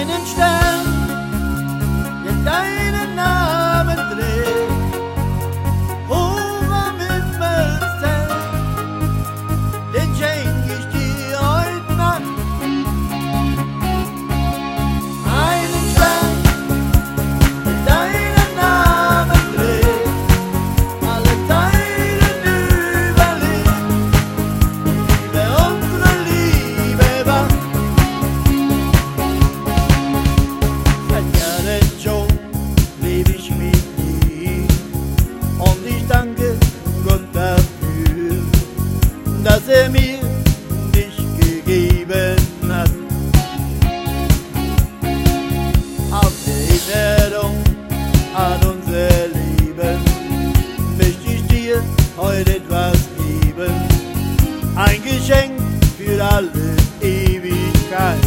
einen Stern, der deinen Namen trägt, hoch am Himmelszelt, den schenk ich dir heut Nacht. Einen Stern, der deinen Namen trägt, alle Teilen überlebt, über unsere Liebe wacht. Seit Jahren schon lebe ich mit dir und ich danke Gott dafür, dass mir dich gegeben hat. Auf der Erinnerung an unser Leben möchte ich dir heute etwas geben, ein Geschenk für alle Ewigkeit.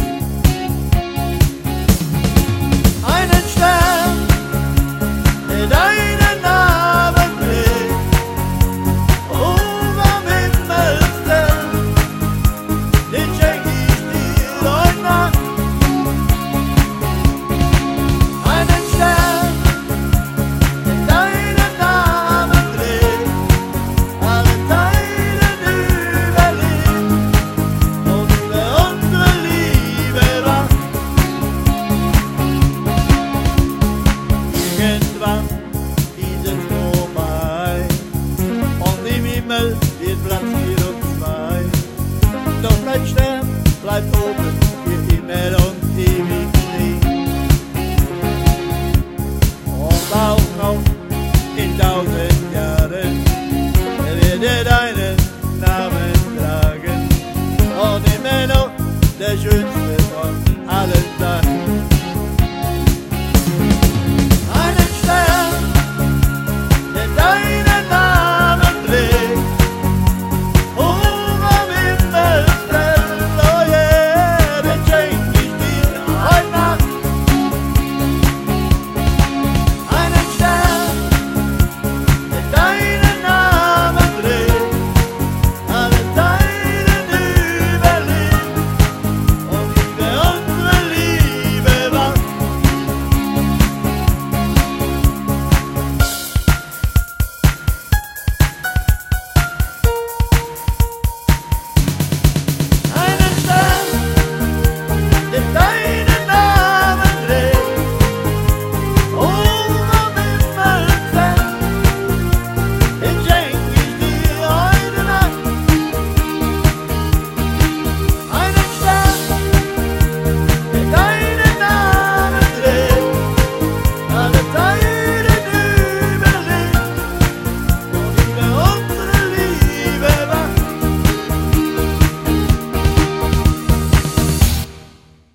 Einen Stern, der deinen Namen trägt, hoch am Himmelszelt, den schenk ich dir heut Nacht. Einen Stern, der deinen Namen trägt, alle Teilen überlebt und über unsere Liebe wacht. Irgendwann ist es vorbei und im Himmel wird Platz für uns zwei. Doch dein Stern bleibt oben für immer und ewig stehen. Und auch noch in 1000 Jahren wird er deinen Namen tragen und immer noch der schönste von allen